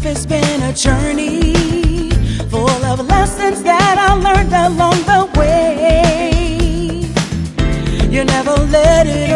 It's been a journey full of lessons that I learned along the way. You never let it